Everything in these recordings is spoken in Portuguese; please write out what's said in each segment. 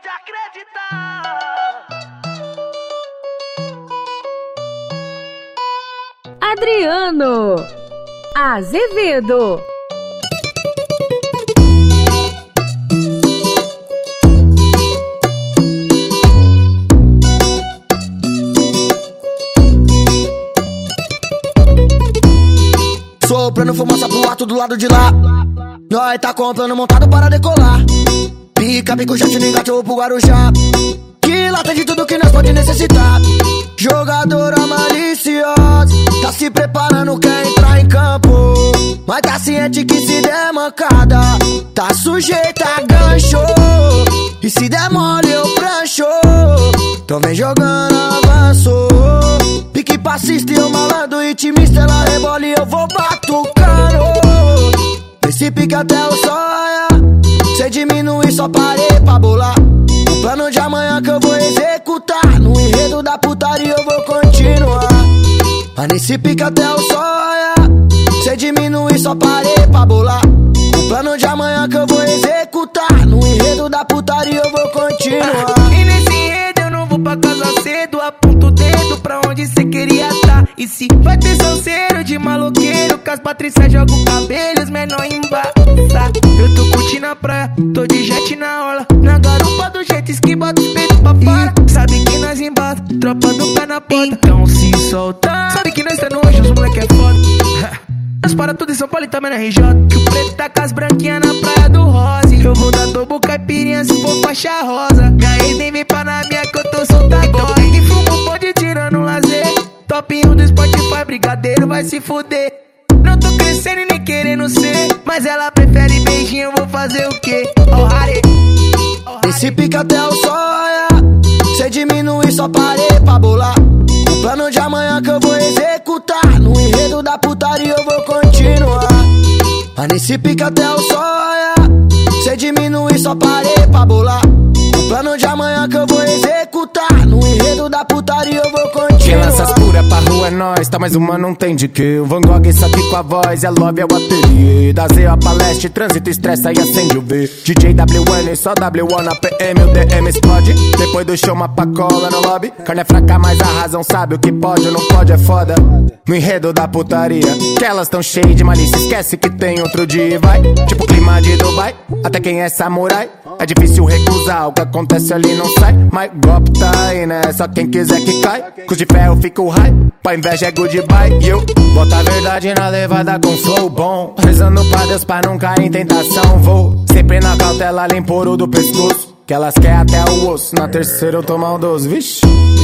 pode acreditar. Adriano Azevedo. Soprando fumaça pro alto do lado de lá. Nós tá comprando montado para decolar. Pica, pico, jet, ligado pro Guarujá. Que lá tem de tudo que nós pode necessitar. Jogadora maliciosa, tá se preparando, quer entrar em campo. Mas tá ciente que se der mancada, tá sujeita a gancho. E se der mole eu prancho. Então vem jogando avanço. Pique passista e eu malandro, intimista, ela rebola e eu vou batucando. Esse pique até o sonha. Cê diminui, só parei pra bolar. O plano de amanhã que eu vou executar. No enredo da putaria eu vou continuar. Mas nesse pique até o sonha. Cê diminui, só parei pra bolar. O plano de amanhã que eu vou executar. No enredo da putaria eu vou continuar. E nesse enredo eu não vou pra casa cedo. Aponto o dedo pra onde cê queria tá. E se vai ter salseiro de maloqueiro, que as Patrícias jogam o cabelo, os menor embaça. Eu tô curtindo a praia, tô de jet na orla. Na garupa do jet ski, bota os peitos pra fora. Sabe que nós embata, tropa do pé na porta. Então se solta, sabe que nós tá no hoje, os moleque é foda. Nós para tudo em São Paulo e também na RJ. Que o preto tá com as branquinhas na praia do Rose. Eu vou dar double caipirinha se for faixa rosa. Minha ex nem vem pra na minha que eu tô solta agora. Então tem que fumo, pode tirar no lazer. Top 1 do Spotify, brigadeiro vai se fuder. Não tô crescendo e nem querendo ser, mas ela prefere beijinho, eu vou fazer o quê? Oh, Harry. Esse pica até o sonha. Cê diminui, só parei pra bolar. O plano de amanhã que eu vou executar. No enredo da putaria eu vou continuar. Mas nesse pica até o sonha. Cê diminui, só parei pra bolar. O plano de amanhã que eu vou executar. No enredo da putaria eu vou continuar. Quem lança as pura pra rua é nós, tá mais uma não tem de que. O Van Gogh isso aqui com a voz, é love, é o ateliê. Da Z a palestra, trânsito, estressa e acende o V. DJ WN, só W1 na PM, o DM explode. Depois do show uma pacola no lobby. Carne é fraca, mas a razão sabe o que pode ou não pode é foda. No enredo da putaria, que elas tão cheias de malícia, esquece que tem outro dia e vai. Tipo clima de Dubai, até quem é samurai. É difícil recusar, o que acontece ali não sai. Mas golpe tá aí, né? Só quem quiser que cai. Com de ferro fica o high, pra inveja é goodbye. E eu boto a verdade na levada com flow bom. Rezando pra Deus pra não cair em tentação. Vou sempre na cautela, limpo ouro do pescoço. Que elas querem até o osso, na terceira eu tô maldoso, vixe.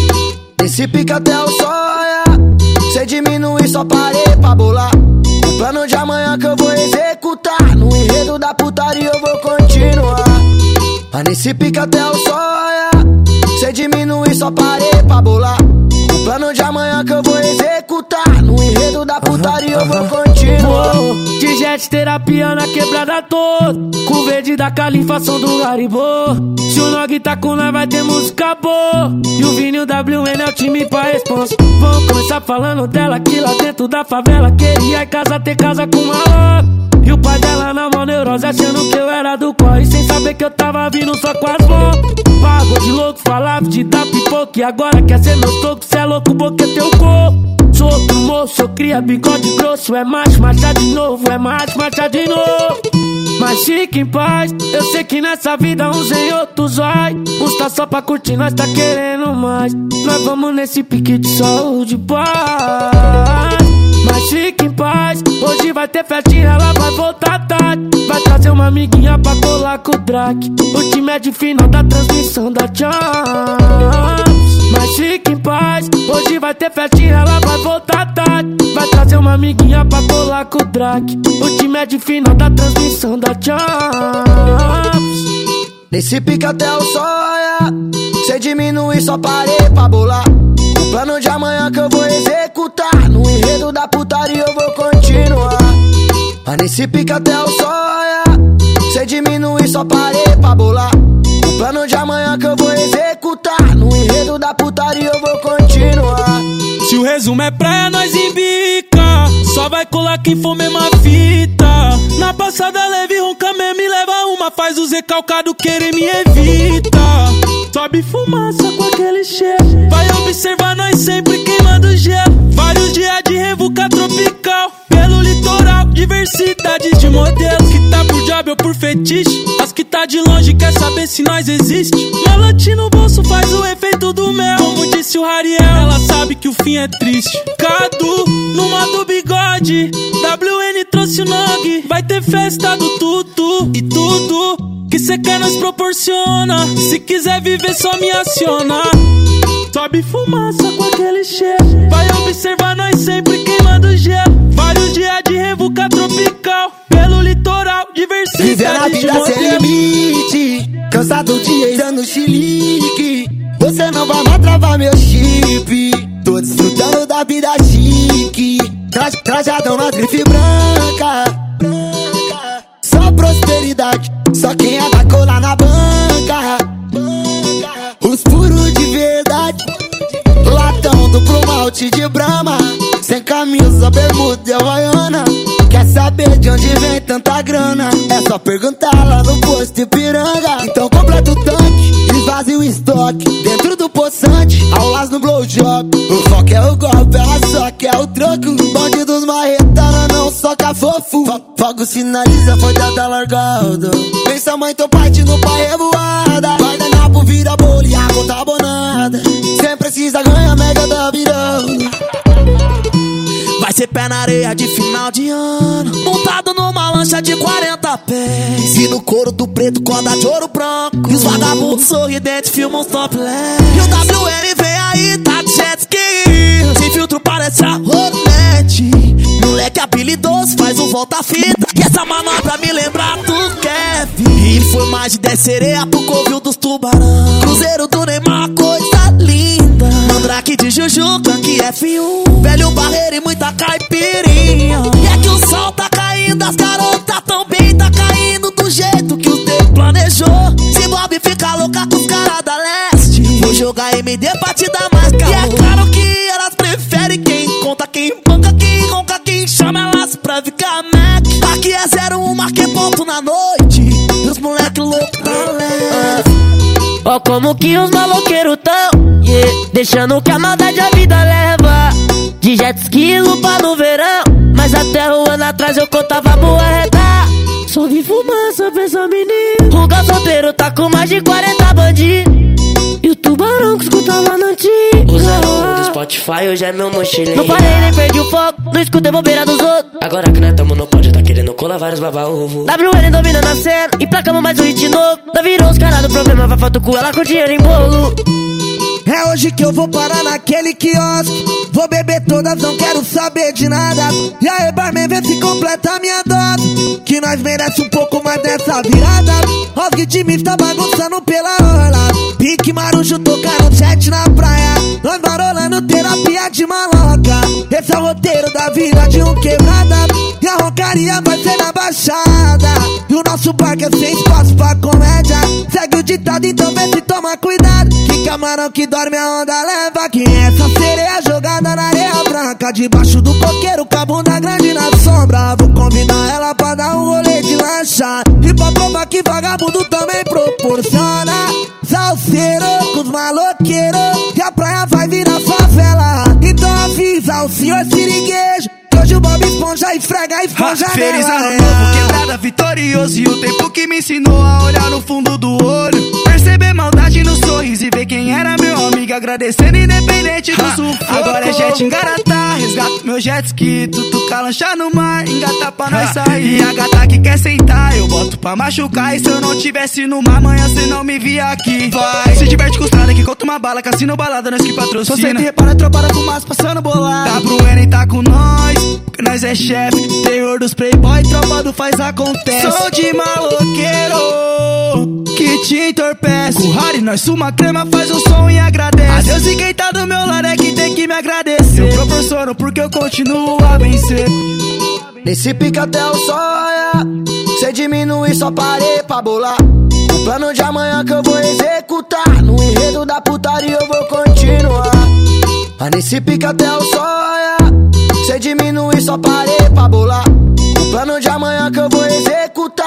Esse pica até o sonha. Cê diminui, só parei pra bolar. O plano de amanhã que eu vou executar. No enredo da putaria eu vou continuar. Mas nesse pica até o sonha. Cê diminui, só parei pra bolar. O plano de amanhã que eu vou executar. No enredo da putaria eu vou continuar. De jet terapia na quebrada toda. Com verde da califa, som do Garibô. Se o Nog tá com nós vai ter música boa. E o Vini e o WN é o time pra responsa. Vamos começar falando dela que lá dentro da favela queria em casa ter casa com uma louca. E o pai dela na mão neurose achando que eu era do corre, sem saber que eu tava vindo só com as mãos. Pagou de louco, falava de dar pipoca. E agora quer ser meu toco, cê é louco, boca é teu corpo. Sou outro moço, eu cria bigode grosso. É macho, macha de novo, é macho, macha de novo. Mas fica em paz, eu sei que nessa vida uns em outros vai. Uns tá só pra curtir, nós tá querendo mais. Nós vamos nesse pique de saúde e paz. Mas fica em paz, hoje vai ter festinha, ela vai voltar tarde. Vai trazer uma amiguinha pra colar com o Drake. O time é de final da transmissão da Champs. Mas fica em paz, hoje vai ter festinha, ela vai voltar tarde. Vai trazer uma amiguinha pra colar com o Drake. O time é de final da transmissão da Champs. Nesse pica até o sonha. Cê diminui, só parei pra bolar. O plano de amanhã que eu vou executar. No enredo da putaria eu vou continuar. Mas nesse pica até o sonha. Cê diminui, só parei pra bolar. O plano de amanhã que eu vou executar. No enredo da putaria eu vou continuar. Se o resumo é praia, nós embica. Só vai colar quem for mesma fita. Na passada leve, ronca mesmo e leva uma. Faz o Zé Calcado querer me evita. Sobe fumaça com aquele cheiro. Vai observar nós sempre queimando gelo. Vários dias de revuca tropical pelo litoral, diversidade de modelos. Que tá por job ou por fetiche, as que tá de longe quer saber se nós existe. Melote no bolso faz o efeito do mel. Como disse o Rariel, ela sabe que o fim é triste. Cadu, no modo bigode, WN trouxe o Nog. Vai ter festa do tudo e tudo que cê quer nós proporciona. Se quiser viver só me aciona. Sobe fumaça com aquele cheiro. Vai observar nós sempre queimando gelo. Vários dias de revuca tropical pelo litoral, diversidade viver a vida de sem limite, cansado de ex no chilique. Você não vai mais travar meu chip. Tô desfrutando da vida chique, trajadão na grife branca. Só prosperidade, só quem é da cola na banca. Os puros de verdade, latão duplo malte de Brahma. Sem camisa, bermuda e havaiana. Quer saber de onde vem tanta grana? É só perguntar lá no posto Ipiranga. Então completa o tanque, esvazia o estoque dentro do poçante, aulas no blowjob. O foco é o golpe, ela só quer o troco. Bandidos marretana não soca fofo. Fogo sinaliza, foi dada largada. Pensa mãe, teu pai no pai revoada. Guardanapo vira bolo e a conta abonada. Cê precisa ganhar mega da virada. Vai ser pé na areia de final de ano, montado numa lancha de 40 pés. E no couro do preto, corda de ouro branco. E os vagabundos sorridentes filmam os topless. E o WN vem aí, tá de jet ski. Sem filtro parece a Hornet. Moleque habilidoso, faz um volta-fita. E essa manobra me lembra do Kevin. E foi mais de 10 sereias pro covil dos tubarão. Cruzeiro do Neymar, coisa linda. Mandrake de Jujuca, que F1. Velho barreiro e muita caipirinha. E é que o sol tá caindo, as garotas também tá caindo do jeito que o Deus planejou. Se Bob fica louca com os caras da leste, vou jogar MD pra te dar mais calor. E é claro que elas preferem quem conta, quem banca, quem ronca, quem chama elas pra ficar Mac. Aqui é 01, marquei ponto na noite. E os moleque loucos na leste. Ó como que os maloqueiros tão, yeah, deixando que a maldade a vida leva. De jet ski, lupa no verão, mas até um ano atrás eu contava boa reta. Só vi fumaça pra essa menina. O galo solteiro tá com mais de 40 bandidos. E o tubarão que escutava na antiga. O 01 do Spotify hoje é meu mochileiro. Não parei nem perdi o foco, não escutei bobeira dos outros. Agora que nós tamo no pódio, tá querendo colar vários baba-ovo. WN dominando a cena, e pra cama mais um hit novo. Não virou os caras do problema, vai falta o cu, ela com dinheiro em bolo. É hoje que eu vou parar naquele quiosque. Vou beber todas, não quero saber de nada. E aí, barman, vê se completa a minha dose, que nós merece um pouco mais dessa virada. Os guitimis tá bagunçando pela orla. Pique Marujo tocaram jet na praia. Nós marolando terapia de maloca. Esse é o roteiro da vida de um quebrada. E a roncaria vai ser na baixada. E o nosso barco é sem espaço pra comédia. Segue o ditado, então vê se toma cuidado. Que camarão que dorme a onda leva. Quem é essa sereia jogada na areia branca? Debaixo do coqueiro com a bunda grande na sombra. Vou convidar ela pra dar um rolê de lancha. E pra provar que vagabundo também proporciona. Salseiro com os maloqueiros, que a praia vai virar favela. Então avisa o senhor siriguejo, que hoje o Bob Esponja esfrega a esponja feliz nela. ano novo, quebrada, vitorioso. E o tempo que me ensinou a olhar no fundo do olho, perceber maldade no sorriso e ver quem era meu amigo, agradecendo independente do sufoco. Agora é jet engaratá, resgato meu jet ski, tutuca lancha no mar, engata pra nós sair. E a gata que quer sentar, eu boto pra machucar. E se eu não tivesse no mar, amanhã cê não me via aqui. Vai, se diverte com os caras que conta uma bala, cassino balada, nós que patrocina. Só sempre repara, tropa da fumaça passando bolado. WN tá com nós, porque nós é chefe. Terror dos playboy, tropa do faz acontece. Sou de maloqueiro que te entorpece. Com o Harry, nós suma crema, faz o som e agradece. Adeus e quem tá do meu lado é que tem que me agradecer. Eu proporciono porque eu continuo a vencer. Nesse pique até o sol raiar, cê diminui, só parei pra bolar. O plano de amanhã que eu vou executar, no enredo da putaria eu vou continuar. Mas nesse pique até o sol raiar, cê diminui, só parei pra bolar. O plano de amanhã que eu vou executar.